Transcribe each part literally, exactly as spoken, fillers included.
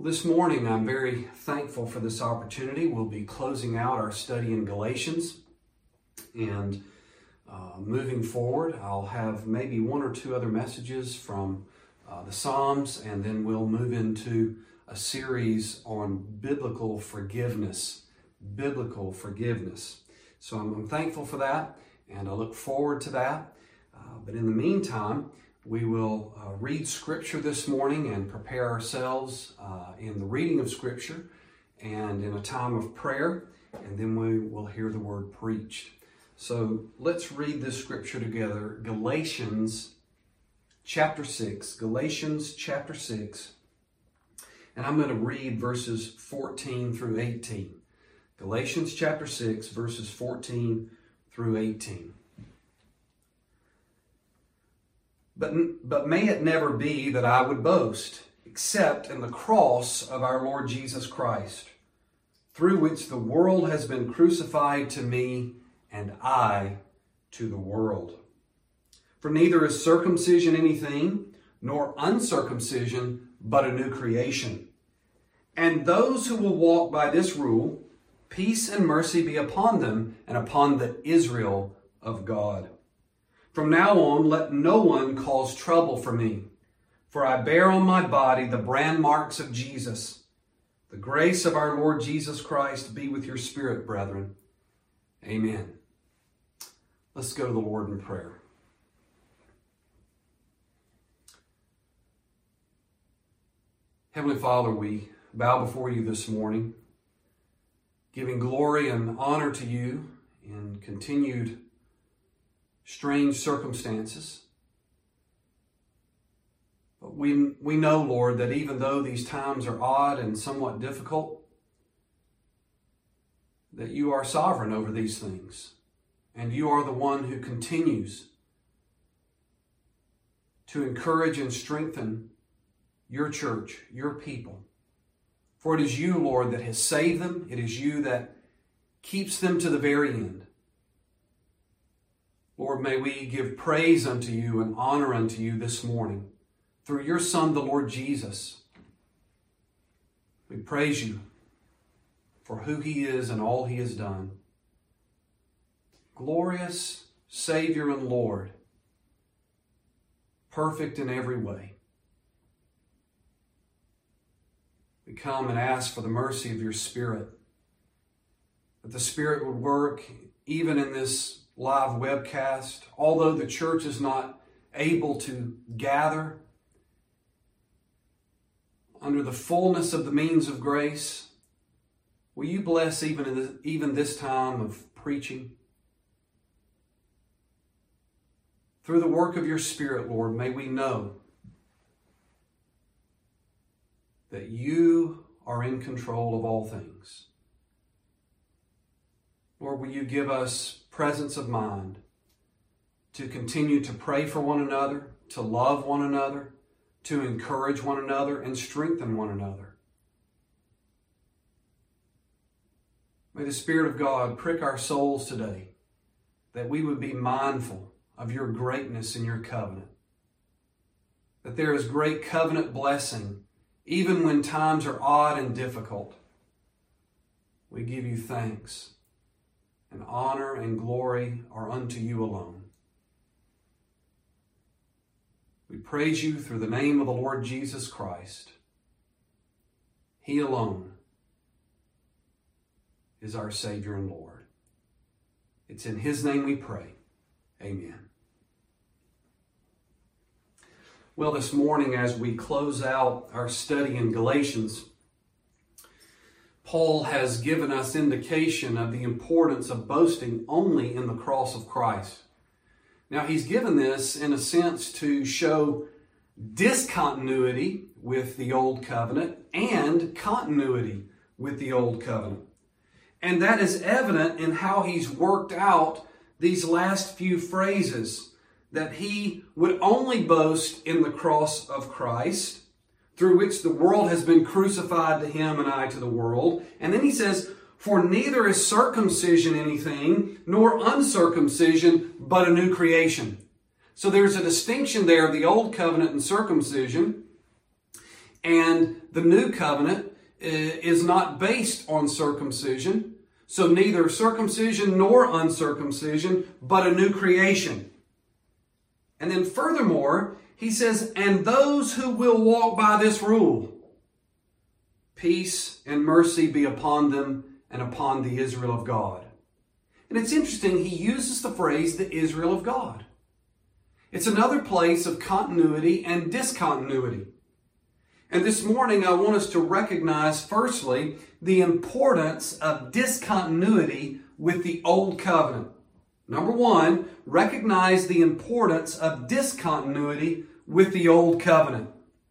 Well, this morning I'm very thankful for this opportunity. We'll be closing out our study in Galatians, and uh, moving forward I'll have maybe one or two other messages from uh, the Psalms, and then we'll move into a series on biblical forgiveness. Biblical forgiveness. So I'm, I'm thankful for that, and I look forward to that. Uh, but in the meantime, we will uh, read Scripture this morning and prepare ourselves uh, in the reading of Scripture and in a time of prayer, and then we will hear the Word preached. So let's read this Scripture together. Galatians chapter six. Galatians chapter six. And I'm going to read verses fourteen through eighteen. Galatians chapter six, verses fourteen through eighteen. But, but may it never be that I would boast, except in the cross of our Lord Jesus Christ, through which the world has been crucified to me, and I to the world. For neither is circumcision anything, nor uncircumcision, but a new creation. And those who will walk by this rule, peace and mercy be upon them, and upon the Israel of God. From now on, let no one cause trouble for me, for I bear on my body the brand marks of Jesus. The grace of our Lord Jesus Christ be with your spirit, brethren. Amen. Let's go to the Lord in prayer. Heavenly Father, we bow before you this morning, giving glory and honor to you in continued strange circumstances. But we, we know, Lord, that even though these times are odd and somewhat difficult, that you are sovereign over these things. And you are the one who continues to encourage and strengthen your church, your people. For it is you, Lord, that has saved them. It is you that keeps them to the very end. Lord, may we give praise unto you and honor unto you this morning through your Son, the Lord Jesus. We praise you for who he is and all he has done. Glorious Savior and Lord, perfect in every way. We come and ask for the mercy of your Spirit, that the Spirit would work even in this live webcast. Although the church is not able to gather under the fullness of the means of grace, will you bless even, in this, even this time of preaching? Through the work of your Spirit, Lord, may we know that you are in control of all things. Lord, will you give us presence of mind to continue to pray for one another, to love one another, to encourage one another, and strengthen one another. May the Spirit of God prick our souls today, that we would be mindful of your greatness in your covenant, that there is great covenant blessing even when times are odd and difficult. We give you thanks, and honor and glory are unto you alone. We praise you through the name of the Lord Jesus Christ. He alone is our Savior and Lord. It's in his name we pray. Amen. Well, this morning as we close out our study in Galatians, Paul has given us indication of the importance of boasting only in the cross of Christ. Now, he's given this in a sense to show discontinuity with the Old Covenant and continuity with the Old Covenant. And that is evident in how he's worked out these last few phrases, that he would only boast in the cross of Christ, through which the world has been crucified to him and I to the world. And then he says, for neither is circumcision anything, nor uncircumcision, but a new creation. So there's a distinction there of the old covenant and circumcision. And the new covenant is not based on circumcision. So neither circumcision nor uncircumcision, but a new creation. And then furthermore, he says, and those who will walk by this rule, peace and mercy be upon them and upon the Israel of God. And it's interesting, he uses the phrase, the Israel of God. It's another place of continuity and discontinuity. And this morning I want us to recognize, firstly, the importance of discontinuity with the Old Covenant. Number one, recognize the importance of discontinuity with the Old Covenant.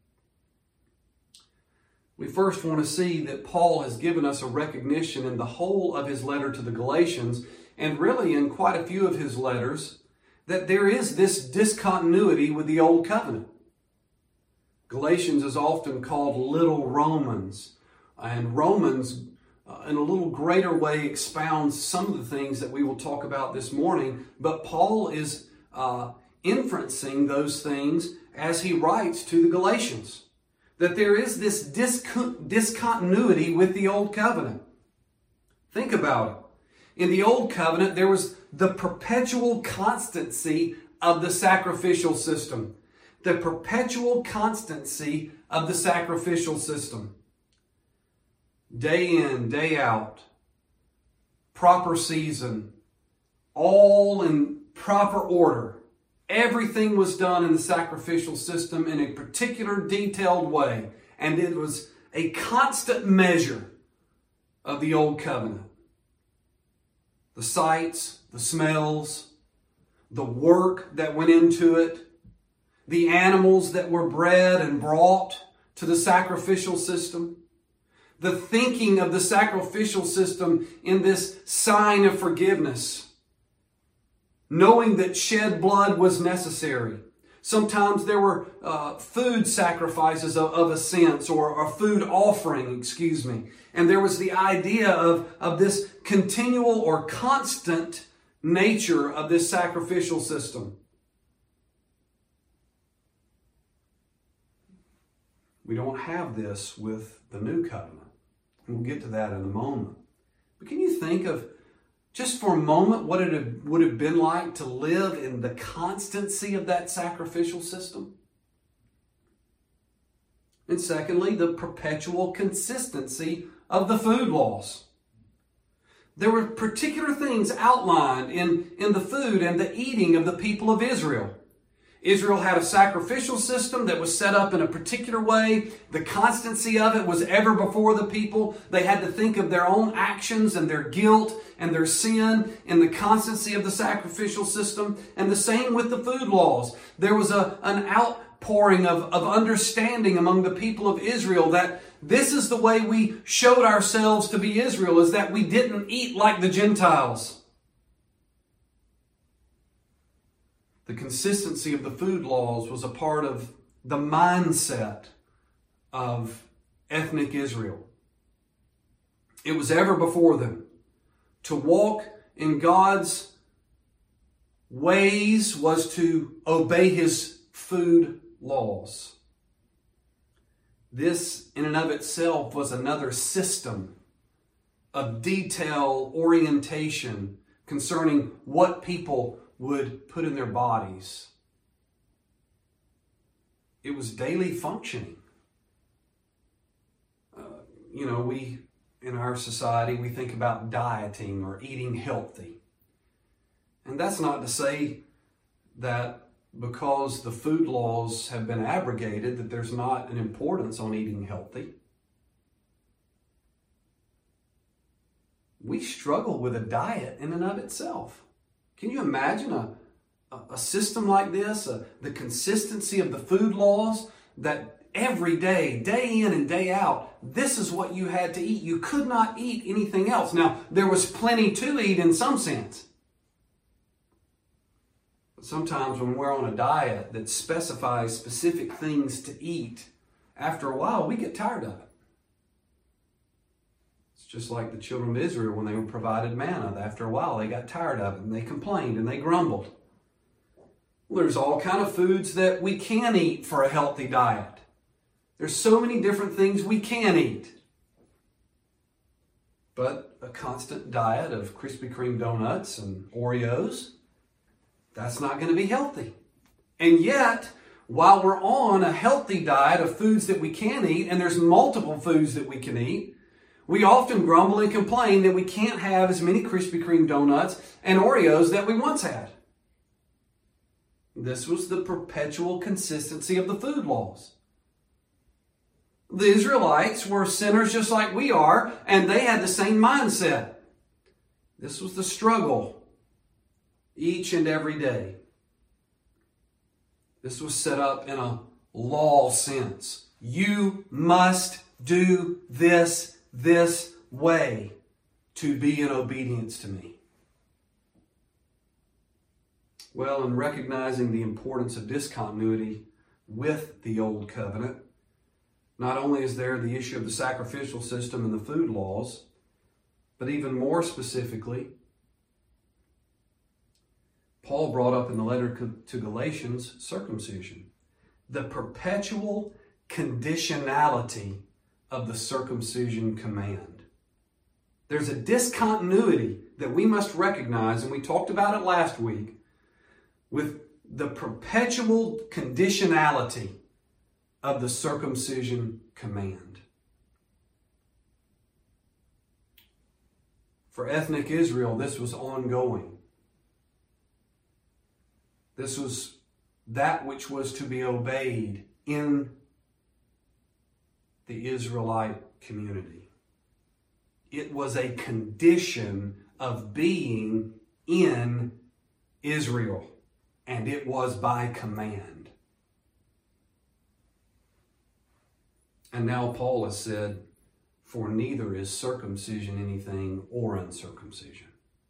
We first want to see that Paul has given us a recognition in the whole of his letter to the Galatians, and really in quite a few of his letters, that there is this discontinuity with the Old Covenant. Galatians is often called Little Romans, and Romans uh, in a little greater way expounds some of the things that we will talk about this morning, but Paul is uh, inferencing those things as he writes to the Galatians, that there is this disco- discontinuity with the Old Covenant. Think about it. In the Old Covenant, there was the perpetual constancy of the sacrificial system. The perpetual constancy of the sacrificial system. Day in, day out, proper season, all in proper order. Everything was done in the sacrificial system in a particular detailed way. And it was a constant measure of the Old Covenant. The sights, the smells, the work that went into it, the animals that were bred and brought to the sacrificial system, the thinking of the sacrificial system in this sign of forgiveness, knowing that shed blood was necessary. Sometimes there were uh, food sacrifices of, of a sense, or a food offering, excuse me. And there was the idea of, of this continual or constant nature of this sacrificial system. We don't have this with the new covenant. We'll get to that in a moment. But can you think of, just for a moment, what it would have been like to live in the constancy of that sacrificial system? And secondly, the perpetual consistency of the food laws. There were particular things outlined in, in the food and the eating of the people of Israel. Israel had a sacrificial system that was set up in a particular way. The constancy of it was ever before the people. They had to think of their own actions and their guilt and their sin in the constancy of the sacrificial system. And the same with the food laws. There was a, an outpouring of, of understanding among the people of Israel that this is the way we showed ourselves to be Israel, is that we didn't eat like the Gentiles. The consistency of the food laws was a part of the mindset of ethnic Israel. It was ever before them. To walk in God's ways was to obey His food laws. This in and of itself was another system of detail orientation concerning what people would put in their bodies. It was daily functioning. Uh, you know, we, in our society, we think about dieting or eating healthy. And that's not to say that because the food laws have been abrogated, that there's not an importance on eating healthy. We struggle with a diet in and of itself. Can you imagine a, a system like this, uh, the consistency of the food laws, that every day, day in and day out, this is what you had to eat. You could not eat anything else. Now, there was plenty to eat in some sense. But sometimes when we're on a diet that specifies specific things to eat, after a while, we get tired of it. Just like the children of Israel when they were provided manna. After a while, they got tired of it and they complained and they grumbled. Well, there's all kind of foods that we can eat for a healthy diet. There's so many different things we can eat. But a constant diet of Krispy Kreme donuts and Oreos, that's not going to be healthy. And yet, while we're on a healthy diet of foods that we can eat, and there's multiple foods that we can eat, we often grumble and complain that we can't have as many Krispy Kreme donuts and Oreos that we once had. This was the perpetual consistency of the food laws. The Israelites were sinners just like we are, and they had the same mindset. This was the struggle each and every day. This was set up in a law sense. You must do this this way to be in obedience to me. Well, in recognizing the importance of discontinuity with the Old Covenant, not only is there the issue of the sacrificial system and the food laws, but even more specifically, Paul brought up in the letter to Galatians circumcision, the perpetual conditionality of the circumcision command. There's a discontinuity that we must recognize, and we talked about it last week, with the perpetual conditionality of the circumcision command. For ethnic Israel, this was ongoing. This was that which was to be obeyed in the Israelite community. It was a condition of being in Israel, and it was by command. And now Paul has said, for neither is circumcision anything or uncircumcision.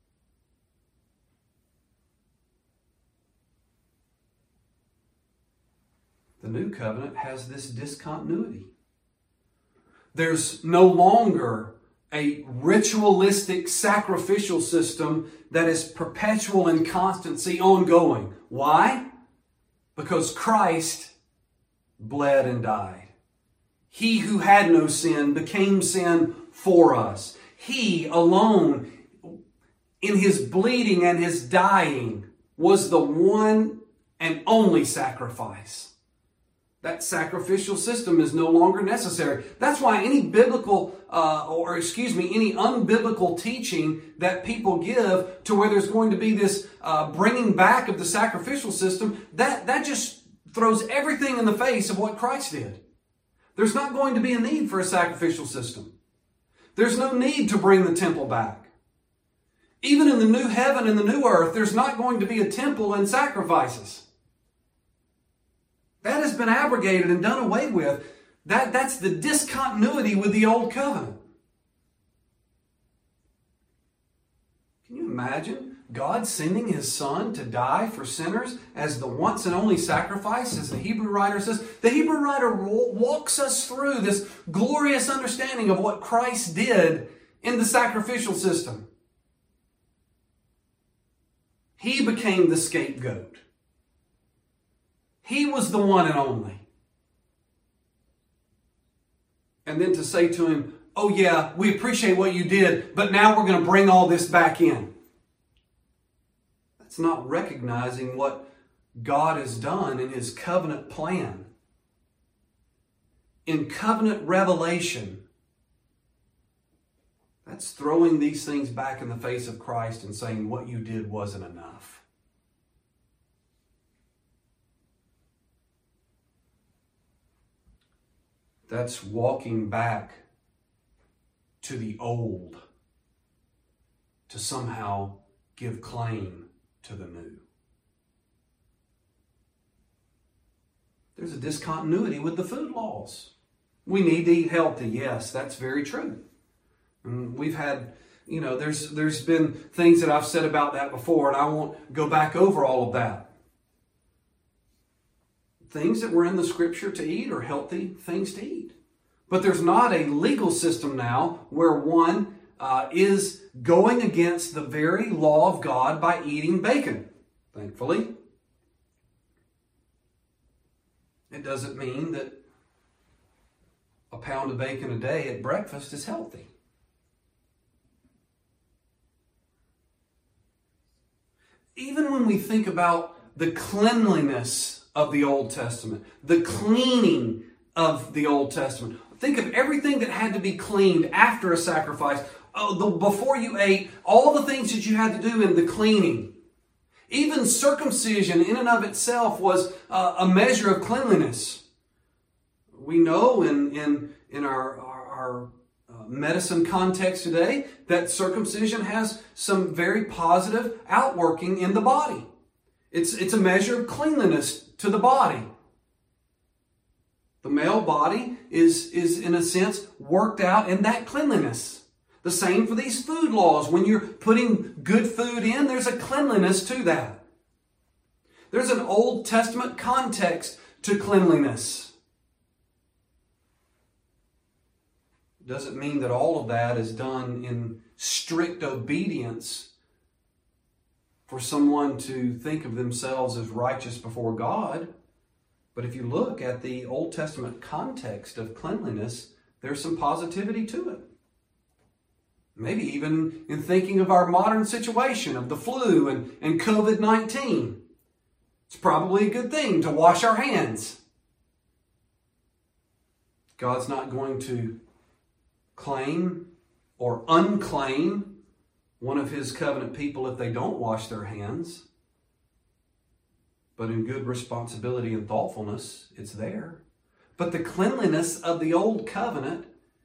The new covenant has this discontinuity. There's no longer a ritualistic sacrificial system that is perpetual in constancy, ongoing. Why? Because Christ bled and died. He who had no sin became sin for us. He alone, in his bleeding and his dying, was the one and only sacrifice. That sacrificial system is no longer necessary. That's why any biblical, uh, or excuse me, any unbiblical teaching that people give to where there's going to be this uh, bringing back of the sacrificial system, that, that just throws everything in the face of what Christ did. There's not going to be a need for a sacrificial system. There's no need to bring the temple back. Even in the new heaven and the new earth, there's not going to be a temple and sacrifices. That has been abrogated and done away with. That, that's the discontinuity with the old covenant. Can you imagine God sending his son to die for sinners as the once and only sacrifice, as the Hebrew writer says? The Hebrew writer walks us through this glorious understanding of what Christ did in the sacrificial system. He became the scapegoat. He was the one and only. And then to say to him, oh yeah, we appreciate what you did, but now we're going to bring all this back in. That's not recognizing what God has done in his covenant plan. In covenant revelation, that's throwing these things back in the face of Christ and saying what you did wasn't enough. That's walking back to the old to somehow give claim to the new. There's a discontinuity with the food laws. We need to eat healthy. Yes, that's very true. And we've had, you know, there's there's been things that I've said about that before, and I won't go back over all of that. Things that were in the scripture to eat are healthy things to eat. But there's not a legal system now where one uh, is going against the very law of God by eating bacon, thankfully. It doesn't mean that a pound of bacon a day at breakfast is healthy. Even when we think about the cleanliness of the Old Testament, the cleaning of the Old Testament, think of everything that had to be cleaned after a sacrifice. Oh, the, before you ate, all the things that you had to do in the cleaning. Even circumcision in and of itself was uh, a measure of cleanliness. We know in, in, in our, our, our uh, medicine context today that circumcision has some very positive outworking in the body. It's, it's a measure of cleanliness to the body. The male body is, is, in a sense, worked out in that cleanliness. The same for these food laws. When you're putting good food in, there's a cleanliness to that. There's an Old Testament context to cleanliness. Doesn't mean that all of that is done in strict obedience for someone to think of themselves as righteous before God. But if you look at the Old Testament context of cleanliness, there's some positivity to it. Maybe even in thinking of our modern situation of the flu and, and covid nineteen. It's probably a good thing to wash our hands. God's not going to claim or unclaim one of His covenant people if they don't wash their hands. But in good responsibility and thoughtfulness, it's there. But the cleanliness of the old covenant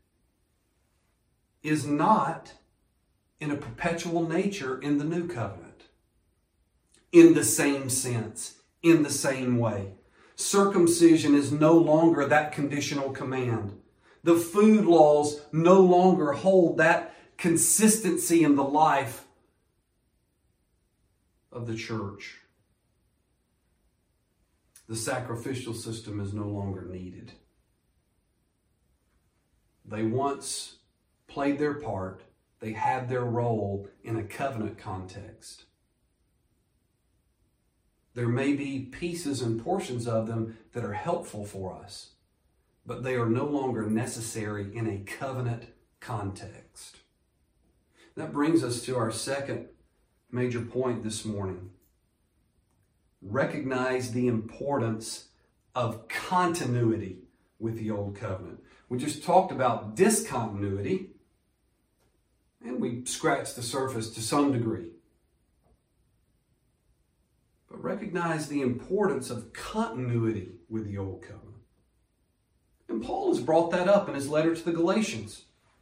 is not in a perpetual nature in the new covenant. In the same sense, in the same way. Circumcision is no longer that conditional command. The food laws no longer hold that consistency in the life of the church. The sacrificial system is no longer needed. They once played their part. They had their role in a covenant context. There may be pieces and portions of them that are helpful for us, but they are no longer necessary in a covenant context. That brings us to our second major point this morning. Recognize the importance of continuity with the old covenant. We just talked about discontinuity, and we scratched the surface to some degree. But recognize the importance of continuity with the old covenant. And Paul has brought that up in his letter to the Galatians.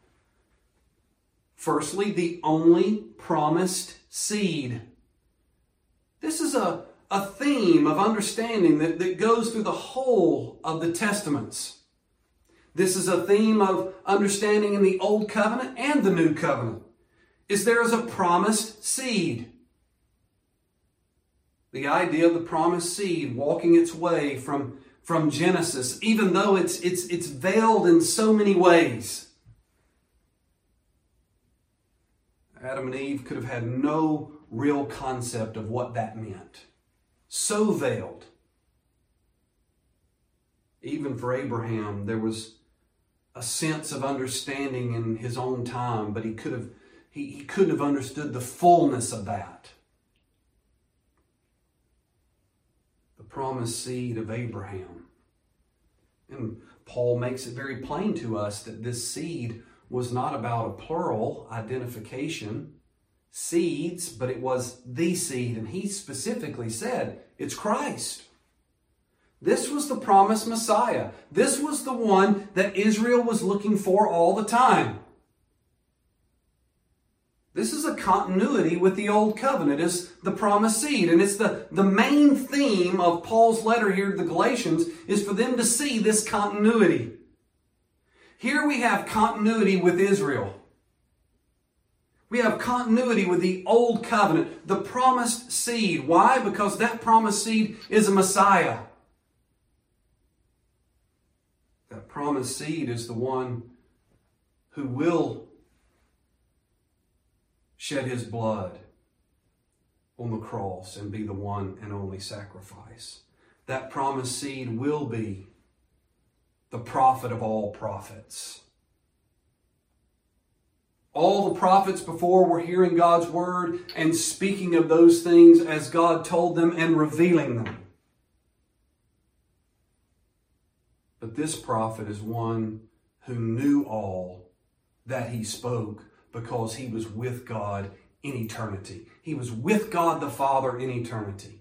Firstly, the only promised seed. This is a, a theme of understanding that, that goes through the whole of the Testaments. This is a theme of understanding in the Old Covenant and the New Covenant. Is there is a promised seed. The idea of the promised seed walking its way from, from Genesis, even though it's, it's, it's veiled in so many ways. Adam and Eve could have had no real concept of what that meant. So veiled. Even for Abraham, there was a sense of understanding in his own time, but he could have he, he couldn't have understood the fullness of that. The promised seed of Abraham. And Paul makes it very plain to us that this seed was not about a plural identification, seeds, but it was the seed. And he specifically said, it's Christ. This was the promised Messiah. This was the one that Israel was looking for all the time. This is a continuity with the Old Covenant. It's the promised seed. And it's the, the main theme of Paul's letter here to the Galatians is for them to see this continuity. Here we have continuity with Israel. We have continuity with the Old Covenant, the promised seed. Why? Because that promised seed is a Messiah. That promised seed is the one who will shed his blood on the cross and be the one and only sacrifice. That promised seed will be the prophet of all prophets. All the prophets before were hearing God's word and speaking of those things as God told them and revealing them. But this prophet is one who knew all that he spoke because he was with God in eternity. He was with God the Father in eternity.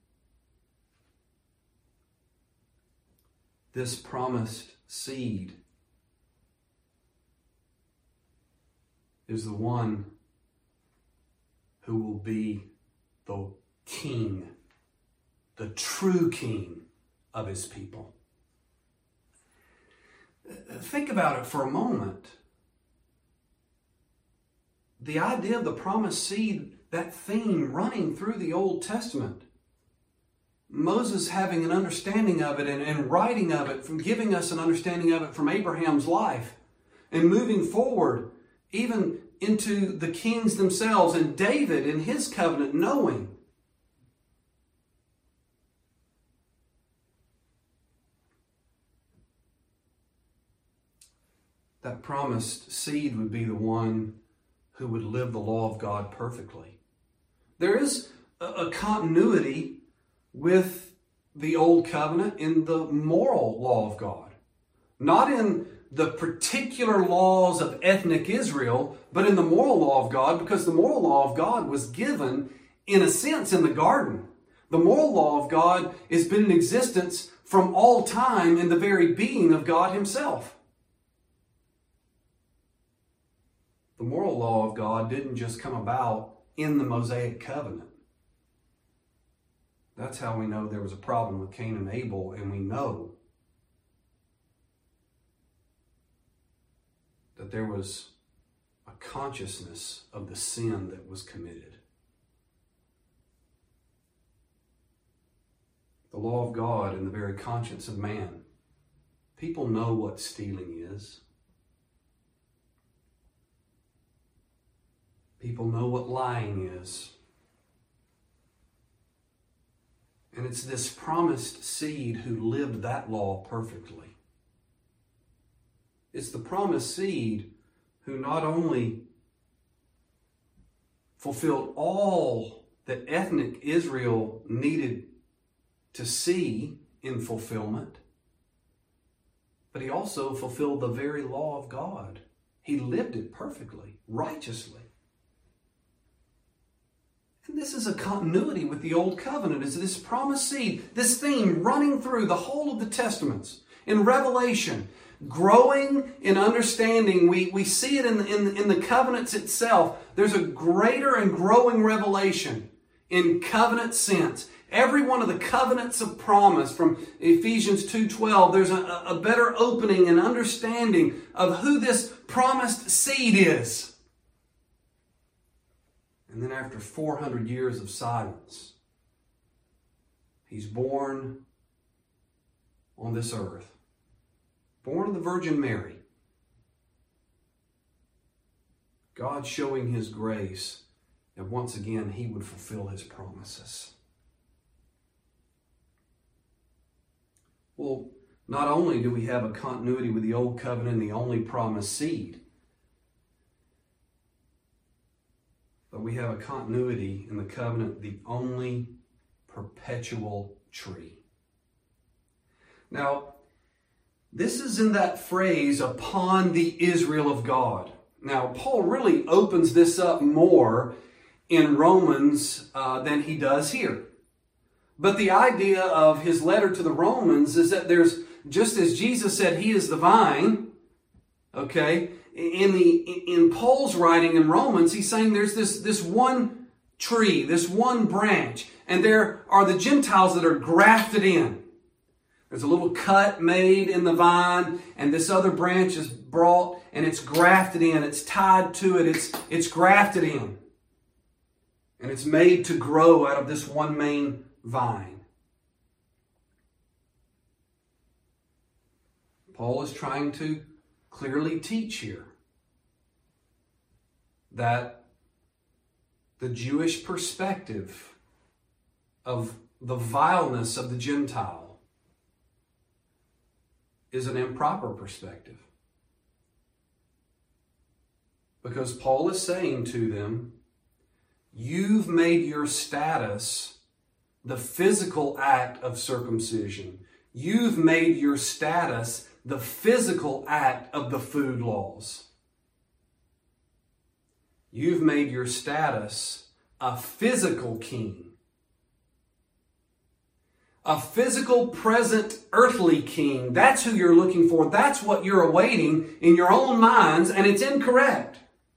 This promised seed is the one who will be the king, the true king of his people. Think about it for a moment. The idea of the promised seed, that theme running through the Old Testament, Moses having an understanding of it and, and writing of it, from giving us an understanding of it from Abraham's life, and moving forward even into the kings themselves, and David in his covenant knowing that promised seed would be the one who would live the law of God perfectly. There is a, a continuity with the Old Covenant in the moral law of God. Not in the particular laws of ethnic Israel, but in the moral law of God, because the moral law of God was given, in a sense, in the garden. The moral law of God has been in existence from all time in the very being of God himself. The moral law of God didn't just come about in the Mosaic covenant. That's how we know there was a problem with Cain and Abel, and we know that there was a consciousness of the sin that was committed. The law of God in the very conscience of man. People know what stealing is. People know what lying is. And it's this promised seed who lived that law perfectly. It's the promised seed who not only fulfilled all that ethnic Israel needed to see in fulfillment, but he also fulfilled the very law of God. He lived it perfectly, righteously. And this is a continuity with the Old Covenant. Is this promised seed, this theme running through the whole of the Testaments. In Revelation, growing in understanding, we, we see it in the, in, the, in the covenants itself. There's a greater and growing revelation in covenant sense. Every one of the covenants of promise from Ephesians two twelve, there's a, a better opening and understanding of who this promised seed is. And then after four hundred years of silence, he's born on this earth. Born of the Virgin Mary. God showing his grace that once again he would fulfill his promises. Well, not only do we have a continuity with the Old Covenant and the only promised seed, but we have a continuity in the covenant, the only perpetual tree. Now, this is in that phrase, upon the Israel of God. Now, Paul really opens this up more in Romans uh, than he does here. But the idea of his letter to the Romans is that there's, just as Jesus said he is the vine, okay, in the in Paul's writing in Romans, he's saying there's this, this one tree, this one branch, and there are the Gentiles that are grafted in. There's a little cut made in the vine, and this other branch is brought, and it's grafted in. It's tied to it. It's, it's grafted in. And it's made to grow out of this one main vine. Paul is trying to clearly teach here that the Jewish perspective of the vileness of the Gentile is an improper perspective. Because Paul is saying to them, you've made your status the physical act of circumcision. You've made your status the physical act of the food laws. You've made your status a physical king. A physical, present, earthly king. That's who you're looking for. That's what you're awaiting in your own minds, and it's incorrect.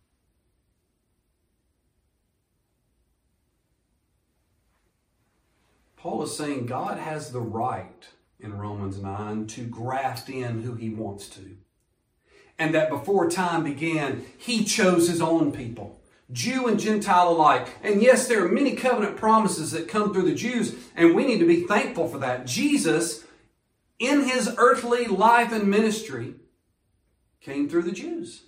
Paul is saying God has the right in Romans nine to graft in who he wants to. And that before time began, he chose his own people, Jew and Gentile alike. And yes, there are many covenant promises that come through the Jews, and we need to be thankful for that. Jesus, in his earthly life and ministry, came through the Jews.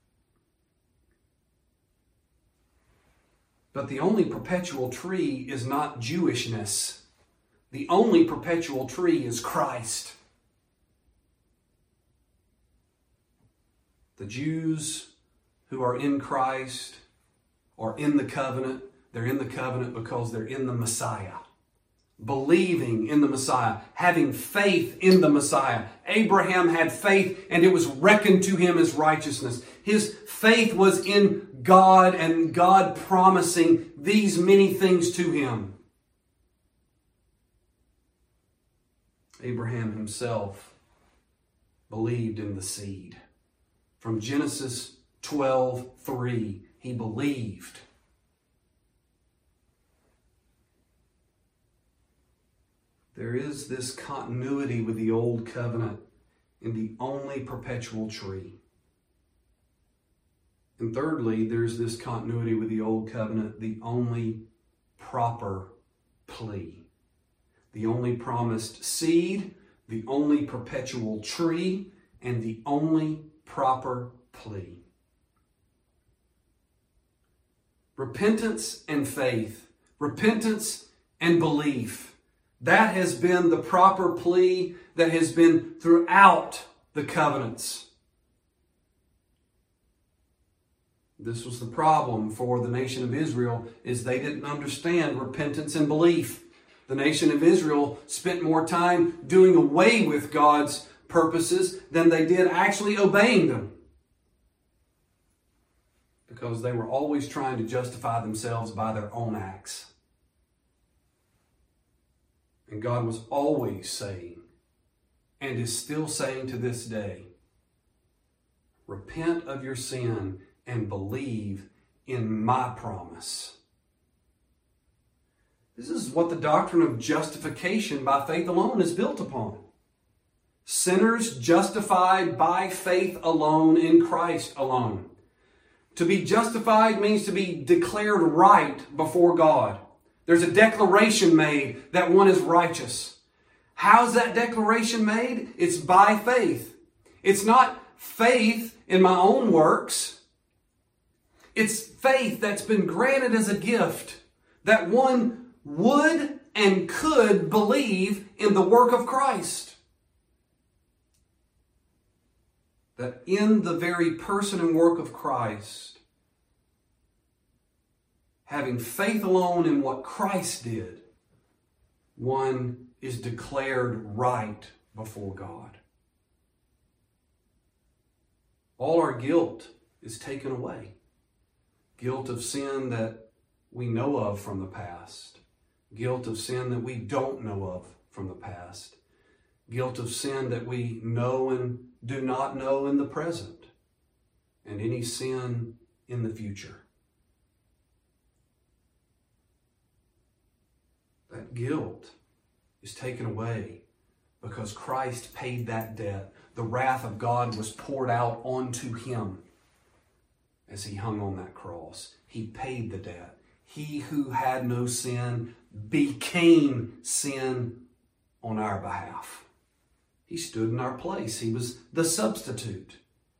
But the only perpetual tree is not Jewishness. The only perpetual tree is Christ. The Jews who are in Christ are in the covenant. They're in the covenant because they're in the Messiah. Believing in the Messiah. Having faith in the Messiah. Abraham had faith and it was reckoned to him as righteousness. His faith was in God and God promising these many things to him. Abraham himself believed in the seed. From Genesis twelve three, he believed. There is this continuity with the old covenant in the only perpetual tree. And thirdly, there's this continuity with the old covenant, the only proper plea. The only promised seed, the only perpetual tree, and the only proper plea. Repentance and faith, repentance and belief. That has been the proper plea that has been throughout the covenants. This was the problem for the nation of Israel, is they didn't understand repentance and belief. The nation of Israel spent more time doing away with God's purposes than they did actually obeying them. Because they were always trying to justify themselves by their own acts. And God was always saying, and is still saying to this day, repent of your sin and believe in my promise. This is what the doctrine of justification by faith alone is built upon. Sinners justified by faith alone in Christ alone. To be justified means to be declared right before God. There's a declaration made that one is righteous. How's that declaration made? It's by faith. It's not faith in my own works. It's faith that's been granted as a gift that one would and could believe in the work of Christ. That in the very person and work of Christ, having faith alone in what Christ did, one is declared right before God. All our guilt is taken away. Guilt of sin that we know of from the past. Guilt of sin that we don't know of from the past. Guilt of sin that we know and do not know in the present. And any sin in the future. That guilt is taken away because Christ paid that debt. The wrath of God was poured out onto him as he hung on that cross. He paid the debt. He who had no sin became sin on our behalf. He stood in our place. He was the substitute.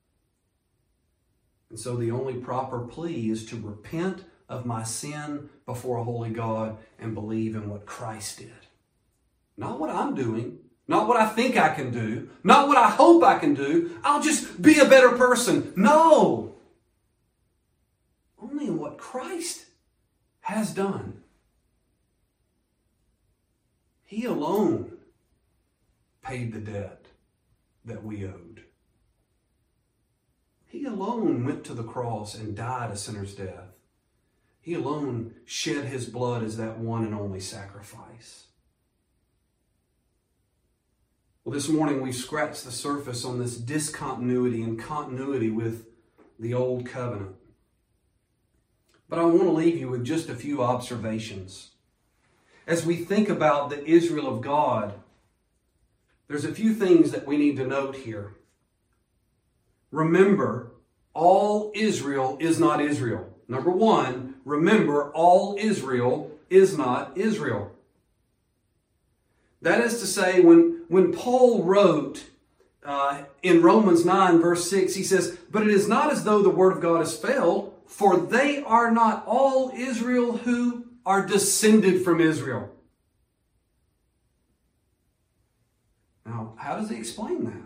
And so the only proper plea is to repent of my sin before a holy God and believe in what Christ did. Not what I'm doing, Not what I think I can do. Not what I hope I can do. I'll just be a better person. No. Only in what Christ has done. He alone paid the debt that we owed. He alone went to the cross and died a sinner's death. He alone shed his blood as that one and only sacrifice. Well, this morning we've scratched the surface on this discontinuity and continuity with the old covenant. But I want to leave you with just a few observations. As we think about the Israel of God, there's a few things that we need to note here. Remember, all Israel is not Israel. Number one, remember, all Israel is not Israel. That is to say, when, when Paul wrote uh, in Romans nine, verse six, he says, "But it is not as though the word of God has failed, for they are not all Israel who are descended from Israel." Now, how does he explain that?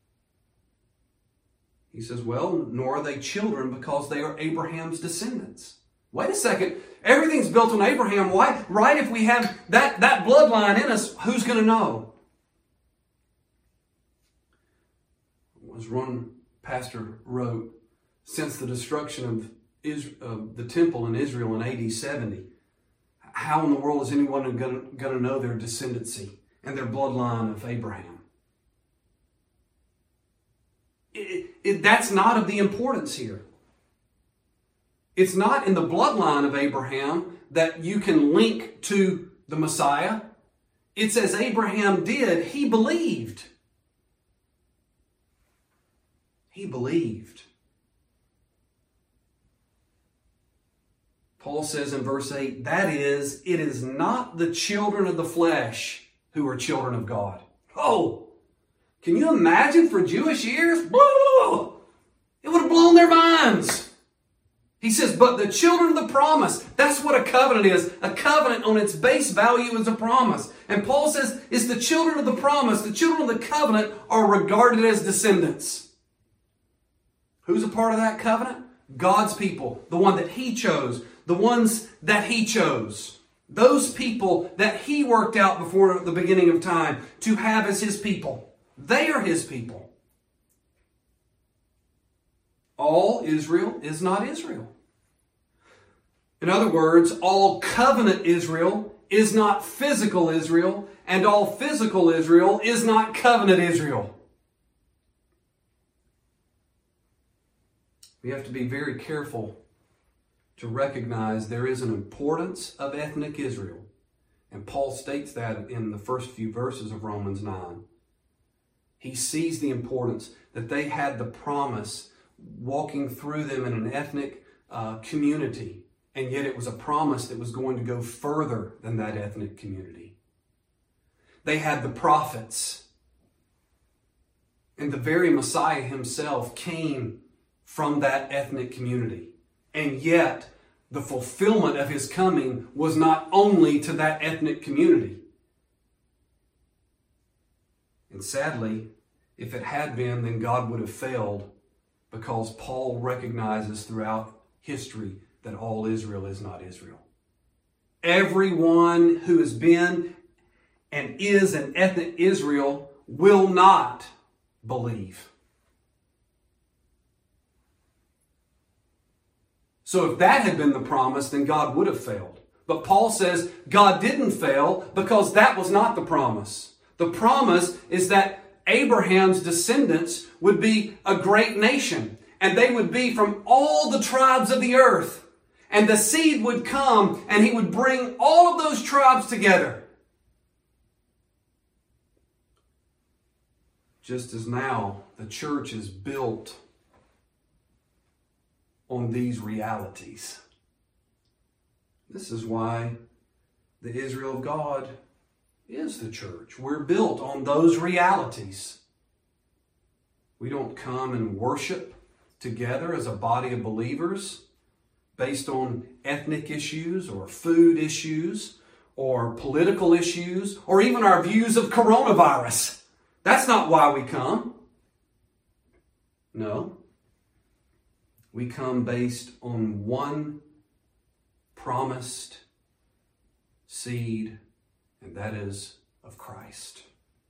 He says, well, nor are they children because they are Abraham's descendants. Wait a second. Everything's built on Abraham. Why? Right? If we have that, that bloodline in us, who's going to know? As one pastor wrote, since the destruction of Israel, uh, the temple in Israel in A D seventy, how in the world is anyone going to know their descendancy and their bloodline of Abraham? It, it, that's not of the importance here. It's not in the bloodline of Abraham that you can link to the Messiah. It's as Abraham did. He believed. He believed. Paul says in verse eight, that is, it is not the children of the flesh who are children of God. Oh! Can you imagine for Jewish ears? It would have blown their minds. He says, but the children of the promise, that's what a covenant is. A covenant on its base value is a promise. And Paul says, it's the children of the promise, the children of the covenant are regarded as descendants. Who's a part of that covenant? God's people, the one that He chose, the ones that He chose. Those people that He worked out before the beginning of time to have as His people. They are His people. All Israel is not Israel. In other words, all covenant Israel is not physical Israel, and all physical Israel is not covenant Israel. We have to be very careful to recognize there is an importance of ethnic Israel. And Paul states that in the first few verses of Romans nine. He sees the importance that they had the promise walking through them in an ethnic uh, community. And yet it was a promise that was going to go further than that ethnic community. They had the prophets. And the very Messiah Himself came from that ethnic community. And yet the fulfillment of His coming was not only to that ethnic community. And sadly, if it had been, then God would have failed, because Paul recognizes throughout history that all Israel is not Israel. Everyone who has been and is an ethnic Israel will not believe. So if that had been the promise, then God would have failed. But Paul says God didn't fail because that was not the promise. The promise is that Abraham's descendants would be a great nation, and they would be from all the tribes of the earth. And the seed would come, and He would bring all of those tribes together. Just as now the church is built on these realities. This is why the Israel of God is the church. We're built on those realities. We don't come and worship together as a body of believers based on ethnic issues or food issues or political issues or even our views of coronavirus. That's not why we come. No. We come based on one promised seed, and that is of Christ.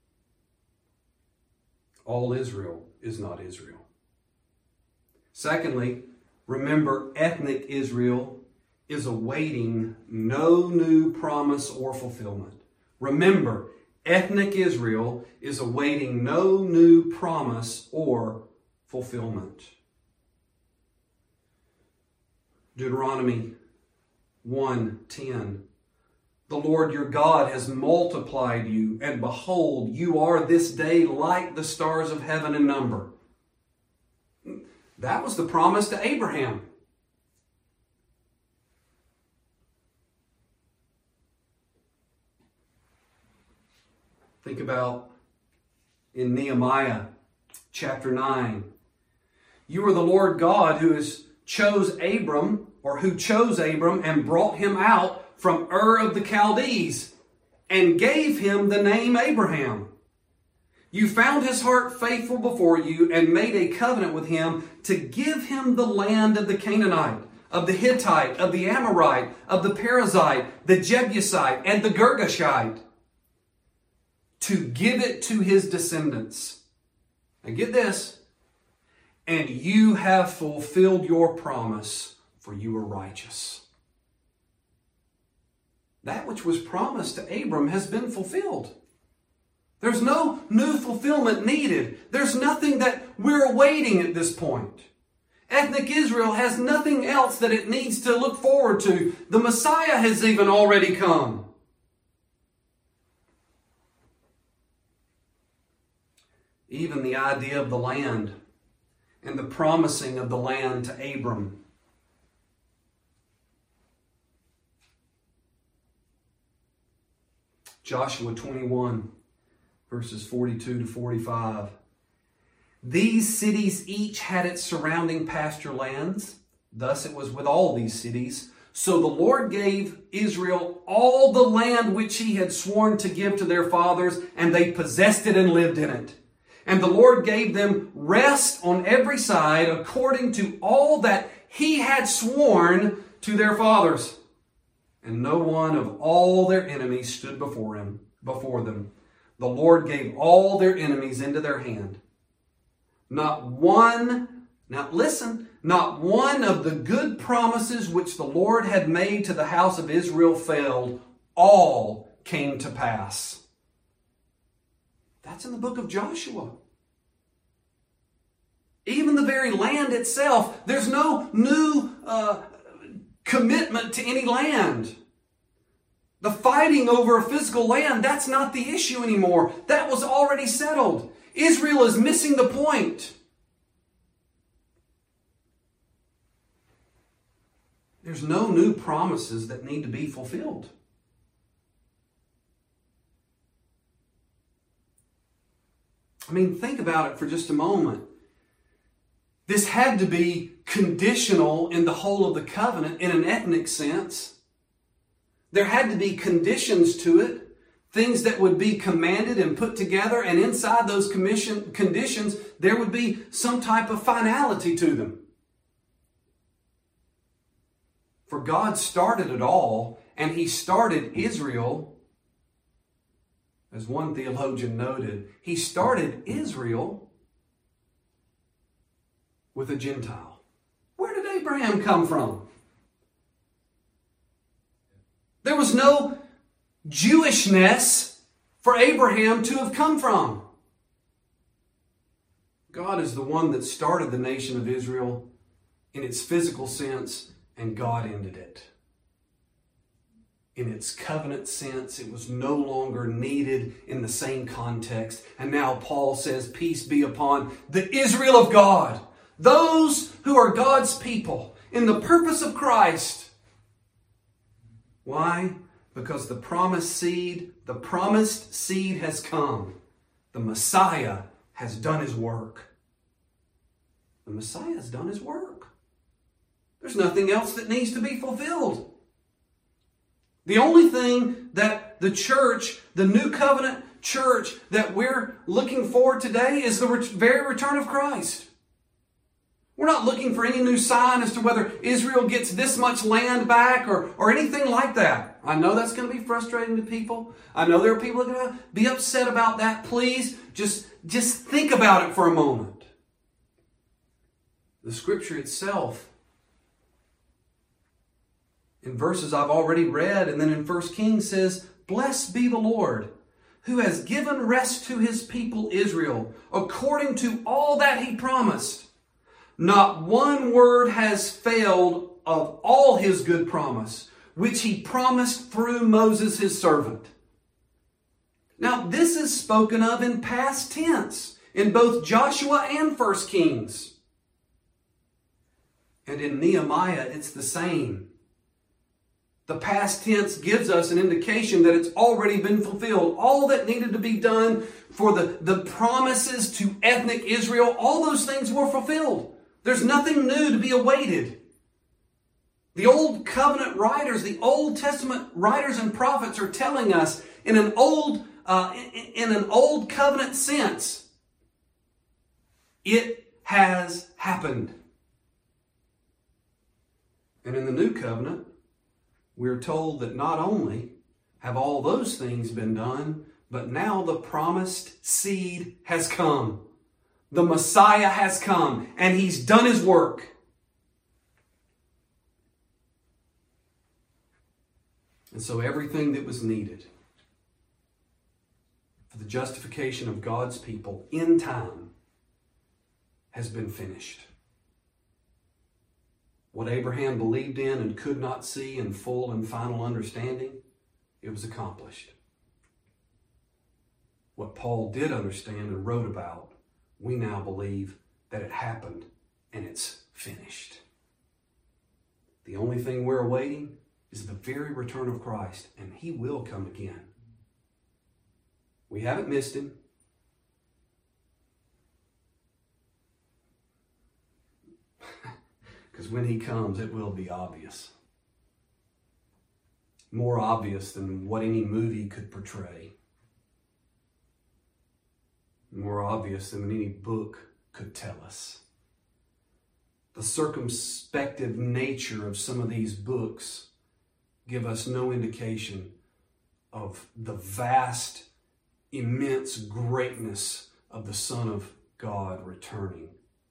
All Israel is not Israel. Secondly, remember, ethnic Israel is awaiting no new promise or fulfillment. Remember, ethnic Israel is awaiting no new promise or fulfillment. Deuteronomy one ten. The Lord your God has multiplied you, and behold, you are this day like the stars of heaven in number. That was the promise to Abraham. Think about in Nehemiah chapter nine. You are the Lord God who has chose Abram, or who chose Abram and brought him out from Ur of the Chaldees and gave him the name Abraham. You found his heart faithful before you and made a covenant with him to give him the land of the Canaanite, of the Hittite, of the Amorite, of the Perizzite, the Jebusite, and the Girgashite, to give it to his descendants. Now get this. And you have fulfilled your promise, for you are righteous. That which was promised to Abram has been fulfilled. There's no new fulfillment needed. There's nothing that we're awaiting at this point. Ethnic Israel has nothing else that it needs to look forward to. The Messiah has even already come. Even the idea of the land and the promising of the land to Abram. Joshua twenty-one, verses forty-two to forty-five. These cities each had its surrounding pasture lands. Thus it was with all these cities. So the Lord gave Israel all the land which he had sworn to give to their fathers, and they possessed it and lived in it. And the Lord gave them rest on every side according to all that he had sworn to their fathers. And no one of all their enemies stood before him, before them. The Lord gave all their enemies into their hand. Not one, now listen, not one of the good promises which the Lord had made to the house of Israel failed. All came to pass. That's in the book of Joshua. Even the very land itself, there's no new uh, commitment to any land. The fighting over a physical land, that's not the issue anymore. That was already settled. Israel is missing the point. There's no new promises that need to be fulfilled. I mean, think about it for just a moment. This had to be conditional in the whole of the covenant in an ethnic sense. There had to be conditions to it, things that would be commanded and put together, and inside those commission conditions, there would be some type of finality to them. For God started it all, and he started Israel. As one theologian noted, he started Israel with a Gentile. Where did Abraham come from? There was no Jewishness for Abraham to have come from. God is the one that started the nation of Israel in its physical sense, and God ended it. In its covenant sense, it was no longer needed in the same context. And now Paul says, peace be upon the Israel of God, those who are God's people in the purpose of Christ. Why? Because the promised seed, the promised seed has come. The Messiah has done his work. The Messiah has done his work. There's nothing else that needs to be fulfilled. The only thing that the church, the new covenant church that we're looking for today is the very return of Christ. We're not looking for any new sign as to whether Israel gets this much land back or, or anything like that. I know that's going to be frustrating to people. I know there are people that are going to be upset about that. Please just, just think about it for a moment. The Scripture itself, in verses I've already read, and then in First Kings says, "Blessed be the Lord, who has given rest to his people Israel, according to all that he promised. Not one word has failed of all his good promise, which he promised through Moses his servant." Now, this is spoken of in past tense, in both Joshua and First Kings. And in Nehemiah, it's the same. The past tense gives us an indication that it's already been fulfilled. All that needed to be done for the, the promises to ethnic Israel, all those things were fulfilled. There's nothing new to be awaited. The Old Covenant writers, the Old Testament writers and prophets are telling us in an old, uh, in, in an Old Covenant sense, it has happened. And in the New Covenant, we're told that not only have all those things been done, but now the promised seed has come. The Messiah has come, and he's done his work. And so everything that was needed for the justification of God's people in time has been finished. What Abraham believed in and could not see in full and final understanding, it was accomplished. What Paul did understand and wrote about, we now believe that it happened and it's finished. The only thing we're awaiting is the very return of Christ, and he will come again. We haven't missed him. Because when he comes, it will be obvious. More obvious than what any movie could portray. More obvious than any book could tell us. The circumspective nature of some of these books give us no indication of the vast, immense greatness of the Son of God returning.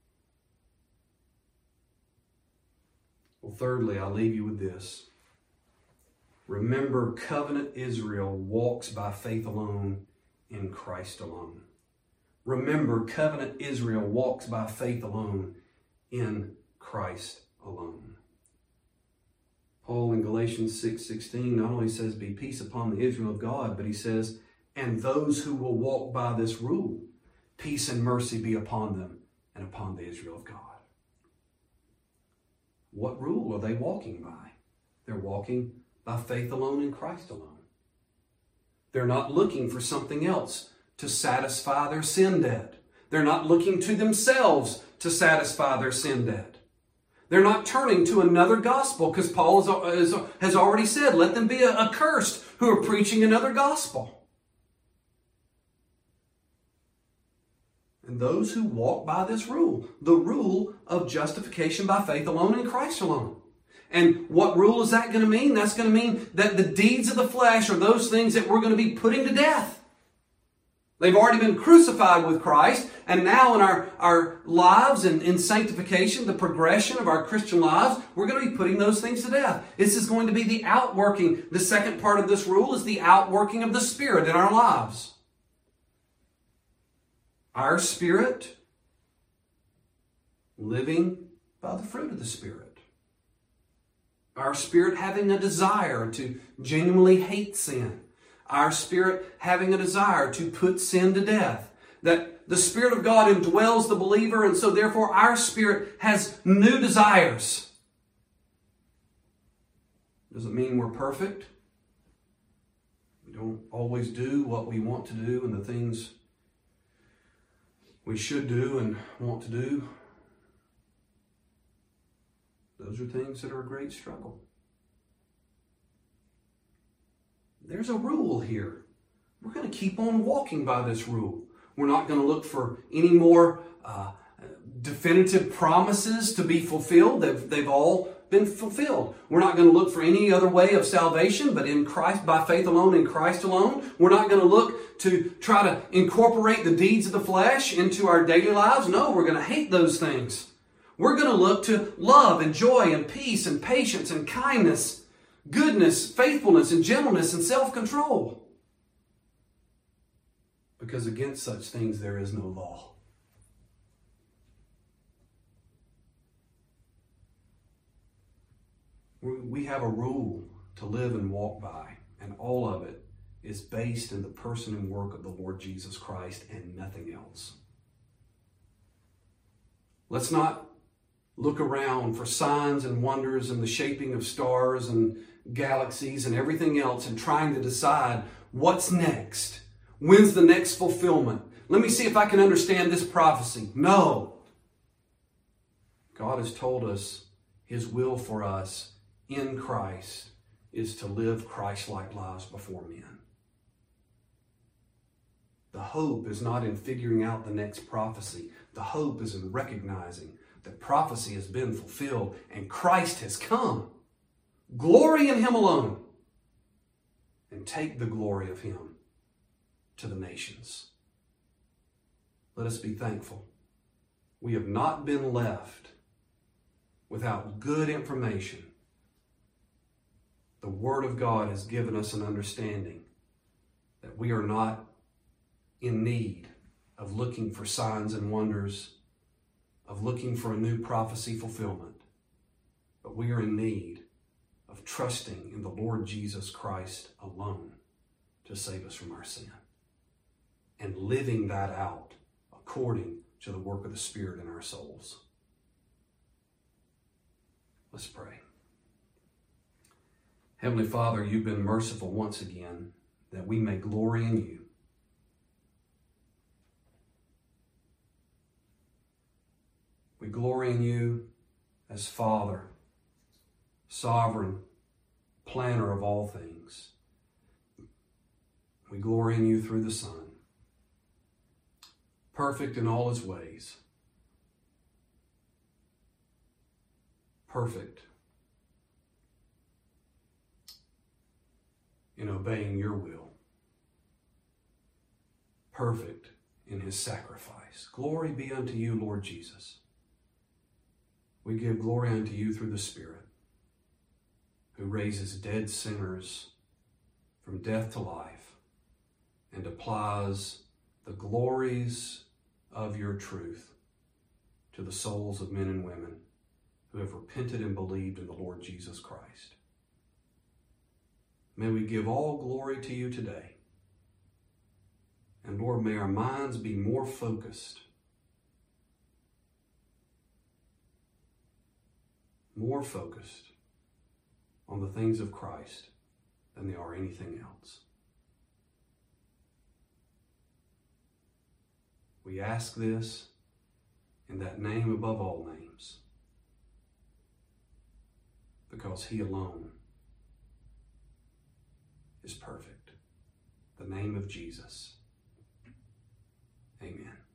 Well, thirdly, I'll leave you with this. Remember, covenant Israel walks by faith alone in Christ alone. Remember, covenant Israel walks by faith alone in Christ alone. Paul in Galatians six sixteen not only says, "Be peace upon the Israel of God," but he says, "And those who will walk by this rule, peace and mercy be upon them and upon the Israel of God." What rule are they walking by? They're walking by faith alone in Christ alone. They're not looking for something else to satisfy their sin debt. They're not looking to themselves to satisfy their sin debt. They're not turning to another gospel, because Paul is, is, has already said, "Let them be accursed who are preaching another gospel." And those who walk by this rule, the rule of justification by faith alone in Christ alone. And what rule is that going to mean? That's going to mean that the deeds of the flesh are those things that we're going to be putting to death. They've already been crucified with Christ, and now in our, our lives and in sanctification, the progression of our Christian lives, we're going to be putting those things to death. This is going to be the outworking. The second part of this rule is the outworking of the Spirit in our lives. Our spirit living by the fruit of the Spirit. Our spirit having a desire to genuinely hate sin. Our spirit having a desire to put sin to death. That the Spirit of God indwells the believer, and so therefore our spirit has new desires. Doesn't mean we're perfect. We don't always do what we want to do and the things we should do and want to do. Those are things that are a great struggle. there's a rule here. We're going to keep on walking by this rule. We're not going to look for any more uh, definitive promises to be fulfilled. They've, they've all been fulfilled. We're not going to look for any other way of salvation but in Christ, by faith alone, in Christ alone. We're not going to look to try to incorporate the deeds of the flesh into our daily lives. No, we're going to hate those things. We're going to look to love and joy and peace and patience and kindness, goodness, faithfulness and gentleness and self-control. Because against such things there is no law. We have a rule to live and walk by, and all of it is based in the person and work of the Lord Jesus Christ and nothing else. Let's not look around for signs and wonders and the shaping of stars and galaxies and everything else and trying to decide what's next. When's the next fulfillment? Let me see if I can understand this prophecy. No. God has told us His will for us in Christ is to live Christ-like lives before men. The hope is not in figuring out the next prophecy. The hope is in recognizing that prophecy has been fulfilled and Christ has come. Glory in Him alone. And take the glory of Him to the nations. Let us be thankful. We have not been left without good information. The Word of God has given us an understanding that we are not in need of looking for signs and wonders, of looking for a new prophecy fulfillment, but we are in need of trusting in the Lord Jesus Christ alone to save us from our sin and living that out according to the work of the Spirit in our souls. Let's pray. Heavenly Father, You've been merciful once again that we may glory in You. We glory in You as Father, sovereign, planner of all things. We glory in You through the Son, perfect in all His ways, perfect in obeying Your will, perfect in His sacrifice. Glory be unto You, Lord Jesus. We give glory unto You through the Spirit, who raises dead sinners from death to life and applies the glories of Your truth to the souls of men and women who have repented and believed in the Lord Jesus Christ. May we give all glory to You today. And Lord, may our minds be more focused, more focused on the things of Christ than they are anything else. We ask this in that name above all names, because He alone is perfect. The name of Jesus. Amen.